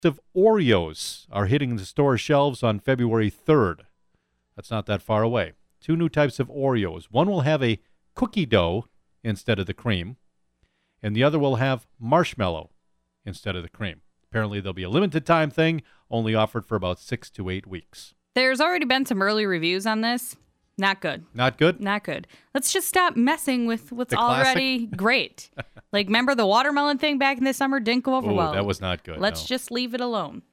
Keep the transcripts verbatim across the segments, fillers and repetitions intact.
of Oreos are hitting the store shelves on February third. That's not that far away. Two new types of Oreos. One will have a cookie dough instead of the cream, and the other will have marshmallow instead of the cream. Apparently, there'll be a limited time thing, only offered for about six to eight weeks. There's already been some early reviews on this. Not good. Not good? Not good. Let's just stop messing with what's The already great. Like, remember the watermelon thing back in the summer? Didn't go over Ooh, well. that was not good. Let's no. just leave it alone.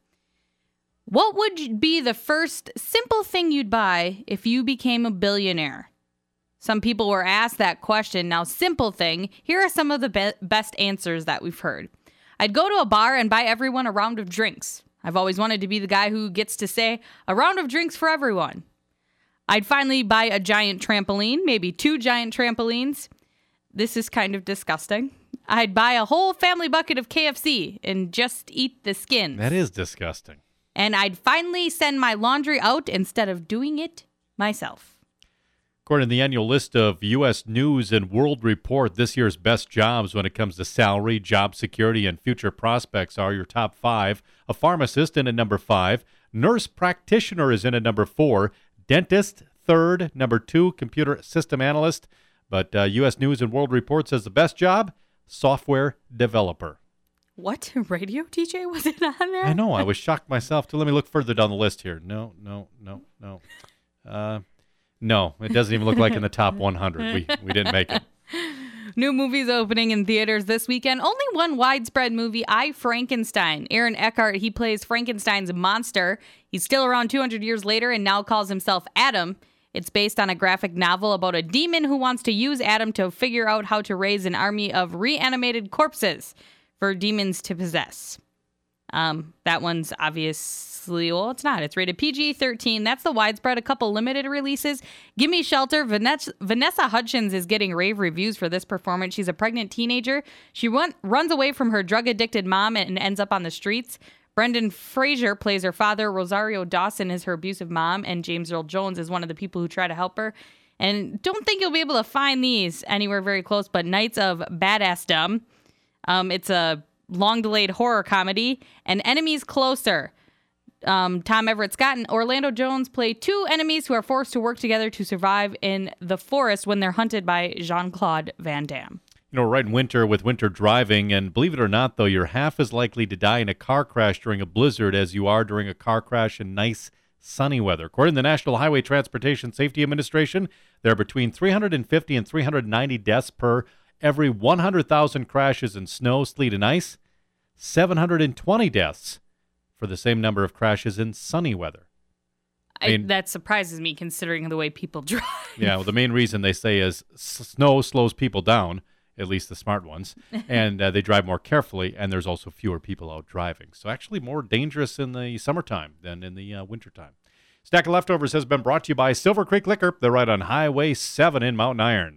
What would be the first simple thing you'd buy if you became a billionaire? Some people were asked that question. Now, simple thing, here are some of the be- best answers that we've heard. I'd go to a bar and buy everyone a round of drinks. I've always wanted to be the guy who gets to say, a round of drinks for everyone. I'd finally buy a giant trampoline, maybe two giant trampolines. This is kind of disgusting. I'd buy a whole family bucket of K F C and just eat the skins. That is disgusting. And I'd finally send my laundry out instead of doing it myself. According to the annual list of U S News and World Report, this year's best jobs when it comes to salary, job security, and future prospects are your top five. A pharmacist in at number five. Nurse practitioner is in at number four. Dentist, third. Number two, computer system analyst. But uh, U S News and World Report says the best job, software developer. What? Radio D J was it on there? I know. I was shocked myself, too. Let me look further down the list here. No, no, no, no. Uh, no, it doesn't even look like in the top one hundred. We, we didn't make it. New movies opening in theaters this weekend. Only one widespread movie, I, Frankenstein. Aaron Eckhart, he plays Frankenstein's monster. He's still around two hundred years later and now calls himself Adam. It's based on a graphic novel about a demon who wants to use Adam to figure out how to raise an army of reanimated corpses for demons to possess. Um, that one's obviously, well, it's not. It's rated P G thirteen. That's the widespread. A couple limited releases. Gimme Shelter. Vanessa, Vanessa Hudgens is getting rave reviews for this performance. She's a pregnant teenager. She run, runs away from her drug-addicted mom and ends up on the streets. Brendan Fraser plays her father. Rosario Dawson is her abusive mom. And James Earl Jones is one of the people who try to help her. And don't think you'll be able to find these anywhere very close, but Knights of Badassdom. Um, it's a long-delayed horror comedy. And Enemies Closer. Um, Tom Everett Scott and Orlando Jones play two enemies who are forced to work together to survive in the forest when they're hunted by Jean-Claude Van Damme. You know, right in winter with winter driving, and believe it or not, though, you're half as likely to die in a car crash during a blizzard as you are during a car crash in nice, sunny weather. According to the National Highway Transportation Safety Administration, there are between three hundred fifty and three hundred ninety deaths per every one hundred thousand crashes in snow, sleet, and ice, seven hundred twenty deaths for the same number of crashes in sunny weather. I mean, I, that surprises me considering the way people drive. Yeah, well, the main reason they say is s- snow slows people down, at least the smart ones, and uh, they drive more carefully, and there's also fewer people out driving. So actually more dangerous in the summertime than in the uh, wintertime. Stack of Leftovers has been brought to you by Silver Creek Liquor. They're right on Highway seven in Mountain Iron.